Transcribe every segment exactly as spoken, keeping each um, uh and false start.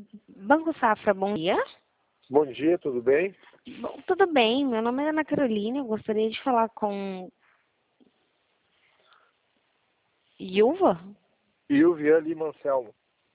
Banco Safra, bom dia. Bom dia, tudo bem? Bom, tudo bem, meu nome é Ana Carolina, eu gostaria de falar com Ilva? Ilvia Lima Anselmo.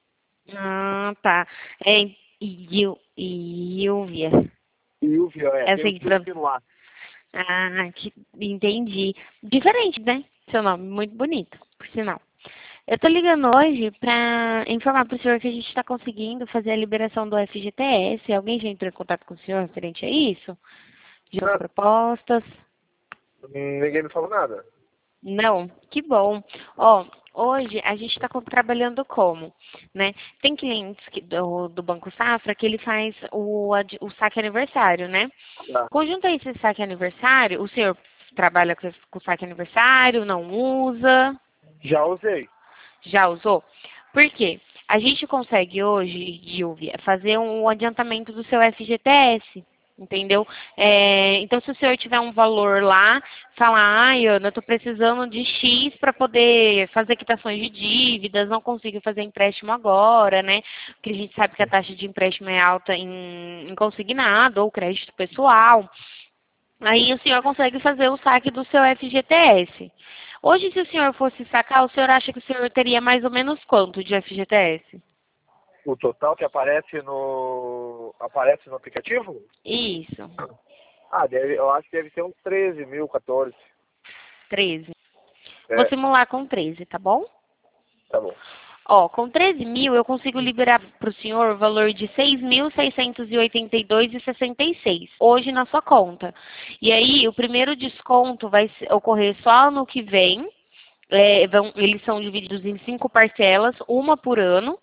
Ah, tá. É Il, Ilvia. Ilvia, é, É tem o assim, tio pronto. lá. Ah, que, entendi. Diferente, né? Seu nome, muito bonito, por sinal. Eu tô ligando hoje pra informar pro senhor que a gente está conseguindo fazer a liberação do F G T S. Alguém já entrou em contato com o senhor referente a isso? De Ah, propostas? ninguém me falou nada. Não, que bom. Ó, hoje a gente está trabalhando como, né? Tem clientes que- do, do Banco Safra que ele faz o, ad- o saque aniversário, né? Tá. Conjunto a esse saque aniversário, o senhor trabalha com, com o saque aniversário, não usa, Já usei. já usou? Por quê? A gente consegue hoje, Gilvia, fazer um adiantamento do seu F G T S. Entendeu? É, então, se o senhor tiver um valor lá, falar, ai, Ana, eu estou precisando de X para poder fazer quitações de dívidas, não consigo fazer empréstimo agora, né? Porque a gente sabe que a taxa de empréstimo é alta em, em consignado ou crédito pessoal. Aí o senhor consegue fazer o saque do seu F G T S. Hoje, se o senhor fosse sacar, o senhor acha que o senhor teria mais ou menos quanto de F G T S? O total que aparece no aparece no aplicativo? Isso, Ah, deve, eu acho que deve ser uns treze mil, quatorze. treze. Vou É, simular com treze, tá bom? tá bom. Ó, com treze mil eu consigo liberar para o senhor o valor de seis mil seiscentos e oitenta e dois reais e sessenta e seis hoje na sua conta. E aí o primeiro desconto vai se- ocorrer só no que vem. É, vão- eles são divididos em cinco parcelas, uma por ano.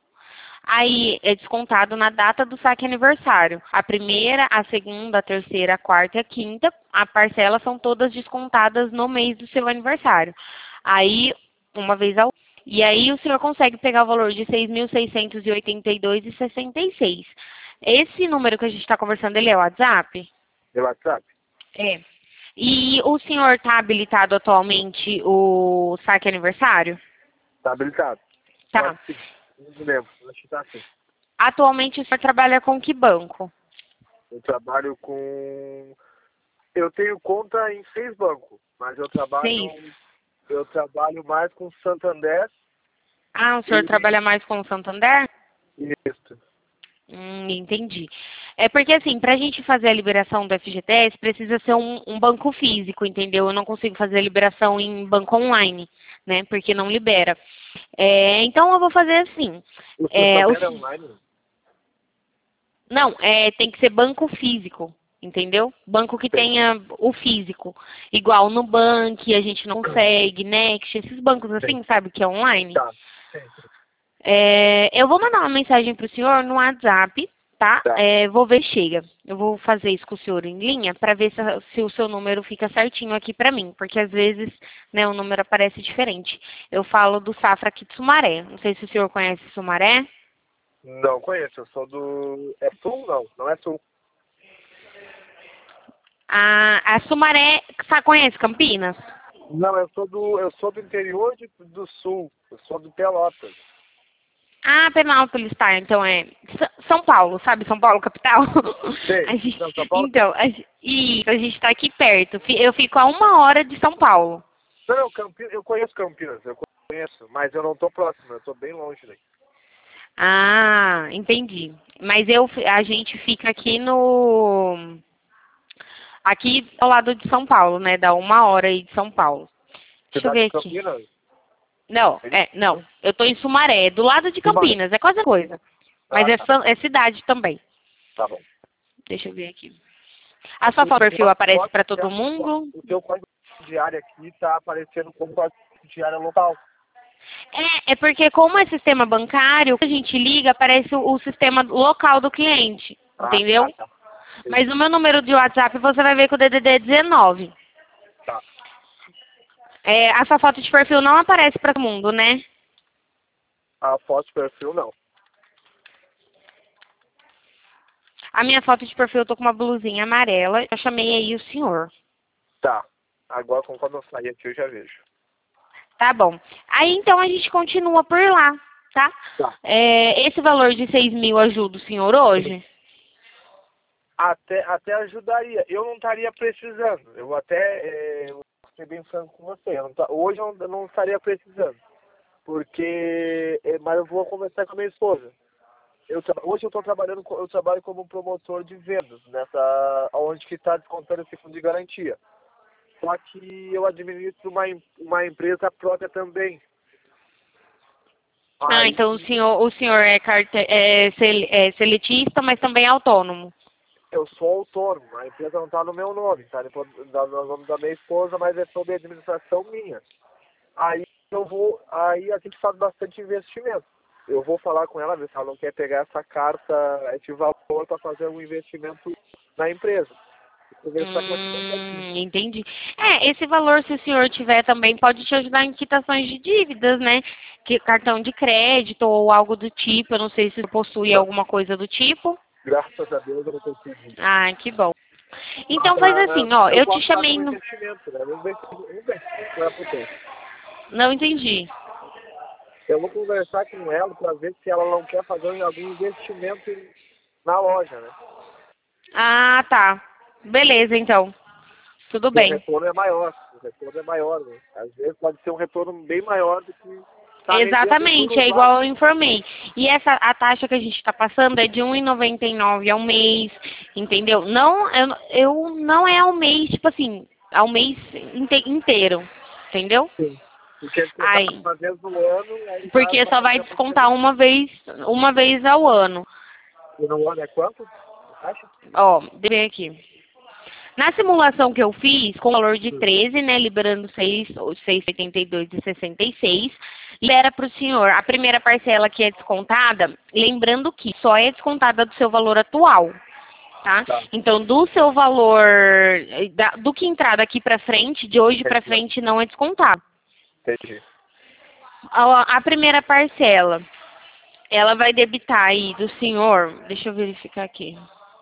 Aí é descontado na data do saque aniversário. A primeira, a segunda, a terceira, a quarta e a quinta, a parcela são todas descontadas no mês do seu aniversário. Aí, uma vez ao e aí o senhor consegue pegar o valor de seis mil seiscentos e oitenta e dois reais e sessenta e seis. Esse número que a gente está conversando, ele é o WhatsApp? Pelo WhatsApp? É. E o senhor está habilitado atualmente o saque aniversário? Tá habilitado. Eu Tá. acho que sim. Não me lembro. Eu acho que tá assim. Atualmente o senhor trabalha com que banco? Eu trabalho com. Eu tenho conta em seis bancos, mas eu Seis. trabalho. Eu trabalho mais com Santander Ah, o senhor e trabalha mais com o Santander? isso. Hum, entendi. É porque assim, para a gente fazer a liberação do F G T S, precisa ser um, um banco físico, entendeu? Eu não consigo fazer a liberação em banco online, né? Porque não libera. É, então eu vou fazer assim. O É, o Santander é s- online? não, é, tem que ser banco físico, entendeu? Banco que Tem. tenha o físico. Igual no Nubank, a gente não consegue, Next, esses bancos Tem. assim, sabe, que é online. Tá. Tem. É, eu vou mandar uma mensagem para o senhor no WhatsApp, tá? Tá. É, vou ver se chega. Eu vou fazer isso com o senhor em linha para ver se, se o seu número fica certinho aqui para mim, porque às vezes, né, o número aparece diferente. Eu falo do Safra aqui de Sumaré. Não sei se o senhor conhece Sumaré. Não conheço, eu sou do. É sul? Não, não é sul. A, a Sumaré, você conhece Campinas? Não, eu sou do. Eu sou do interior de, do sul. Eu sou do Pelotas. Ah, Penápolis, tá. Então é S- São Paulo, sabe? São Paulo, capital. A Sei. gente, Não, São Paulo tem. então, a, gen- isso, a gente está aqui perto. Fi- Eu fico a uma hora de São Paulo. Não, não, Campinas, eu conheço Campinas, eu conheço, mas eu não tô próximo, eu tô bem longe daqui. Ah, entendi. Mas eu, fi- a gente fica aqui no, aqui ao lado de São Paulo, né? Dá uma hora aí de São Paulo. Deixa eu Cidade ver de aqui. Campinas? Não, Ele- é, não. Eu tô em Sumaré, do lado de Sumaré. Campinas, é quase a coisa. Mas Ah, é, tá. san- é cidade também. Tá bom. Deixa eu ver aqui. A sua O foto do perfil teu aparece código para de todo área- mundo? o teu código de área aqui tá aparecendo como código de área local. É, é porque como é sistema bancário, quando a gente liga, aparece o, o sistema local do cliente, Ah, tá, entendeu? tá. Mas Entendi. o meu número de WhatsApp você vai ver com o D D D é dezenove. Tá. É, a sua foto de perfil não aparece para todo mundo, né? A foto de perfil não. A minha foto de perfil eu tô com uma blusinha amarela. Eu chamei aí o senhor. Tá. Agora, conforme eu sair aqui, eu já vejo. Tá bom. Aí então a gente continua por lá. tá? Tá. É, esse valor de seis mil ajuda o senhor hoje? Até, até ajudaria. Eu não estaria precisando. Eu até é, vou ser bem franco com você. Eu não tá- hoje eu não, eu não estaria precisando. Porque. é, mas eu vou conversar com a minha esposa. Eu, tra- hoje eu estou trabalhando, co- eu trabalho como promotor de vendas, nessa, onde que está descontando esse fundo de garantia. Só que eu administro uma, em- uma empresa própria também. Ah, Aí, então o senhor, o senhor é, carte, é, sel- é seletista, mas também é autônomo. eu sou autônomo, a empresa não está no meu nome, está no nome da minha esposa, mas é sob a administração minha. Aí eu vou, aí a gente faz bastante investimento. Eu vou falar com ela, ver se ela não quer pegar essa carta, esse valor para fazer um investimento na empresa. Conversar com a Hum, entendi. É, esse valor, se o senhor tiver também, pode te ajudar em quitações de dívidas, né? Que, cartão de crédito ou algo do tipo. Eu não sei se possui Gra- alguma coisa do tipo. Graças a Deus eu não consegui. Ah, que bom. Então faz Ah, assim, ó, eu eu te posso dar chamei como no... investimento, né? Vamos ver, se- vamos ver qual é a potência. Não entendi. Eu vou conversar com ela para ver se ela não quer fazer algum investimento na loja, né? Ah, tá. Beleza, então. Tudo Porque o bem. retorno é maior. O retorno é maior, né? Às vezes pode ser um retorno bem maior do que está vendendo em Exatamente, é juros igual baixos. eu informei. E essa a taxa que a gente está passando é de um e noventa e nove ao mês, entendeu? Não, eu, eu não é ao mês, tipo assim, ao mês inte- inteiro, entendeu? Sim. Porque ele contar Aí, uma vez no ano, aí já porque só vai vai ter uma descontar diferença. uma vez, uma vez ao ano. E no ano é quanto? Acha? Ó, deixa eu ver aqui. Na simulação que eu fiz, com valor de Hum. treze, né, liberando seis, seis e oitenta e dois e sessenta e seis, libera para o senhor a primeira parcela que é descontada, lembrando que só é descontada do seu valor atual, tá? Tá. Então, do seu valor, da- do que entrar daqui para frente, de hoje para Entendi. frente, não é descontado. Entendi. A, a primeira parcela, ela vai debitar aí do senhor, deixa eu verificar aqui.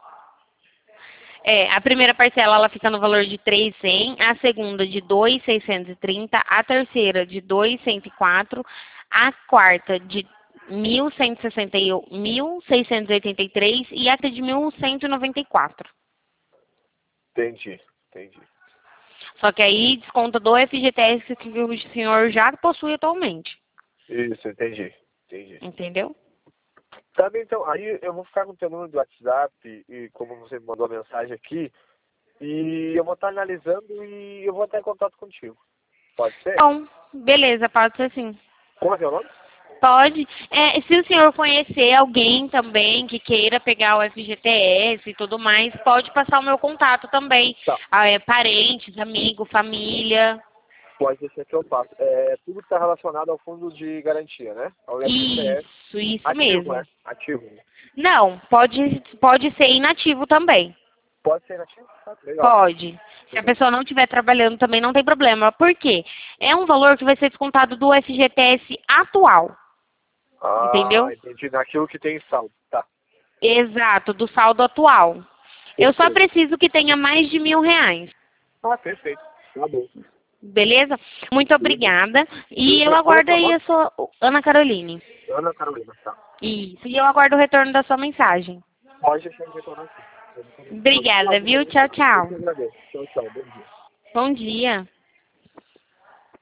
É, a primeira parcela ela fica no valor de três mil e cem, a segunda de dois mil seiscentos e trinta, a terceira de dois mil cento e quatro, a quarta de mil cento e sessenta e um, mil seiscentos e oitenta e três e a de mil cento e noventa e quatro. Entendi. Entendi. Só que aí desconta do F G T S que o senhor já possui atualmente, Isso, entendi. Entendi. entendeu? Tá bem, então, aí eu vou ficar com o teu número do WhatsApp e como você me mandou a mensagem aqui, e eu vou estar analisando e eu vou entrar em contato contigo. Pode ser? Então, beleza, pode ser sim. Como é que é o nome? Pode. É, se o senhor conhecer alguém também que queira pegar o F G T S e tudo mais, pode passar o meu contato também. Tá. Ah, é, parentes, amigos, família. Pode deixar que eu faço. É, tudo que está relacionado ao fundo de garantia, né? Ao F G T S. Isso, isso Ativo, mesmo. né? Ativo. Né? Não, pode, pode ser inativo também. Pode ser inativo? Tá, legal. Pode. Se a pessoa não estiver trabalhando também não tem problema. Por quê? É um valor que vai ser descontado do F G T S atual. Ah, Entendeu? entendi. Naquilo que tem saldo. Tá. Exato, do saldo atual. Eu só Perfeito. preciso que tenha mais de mil reais. Ah, perfeito. Tá bom. Beleza? Muito Beleza. obrigada. E eu Qual é o aguardo teu aí nome? a sua... Ana Caroline. Ana Carolina, tá. Isso. E eu aguardo o retorno da sua mensagem. Pode deixar eu retornar aqui. Obrigada, viu? Tchau, Eu tchau. que agradeço. Tchau, tchau. Bom dia. Bom dia.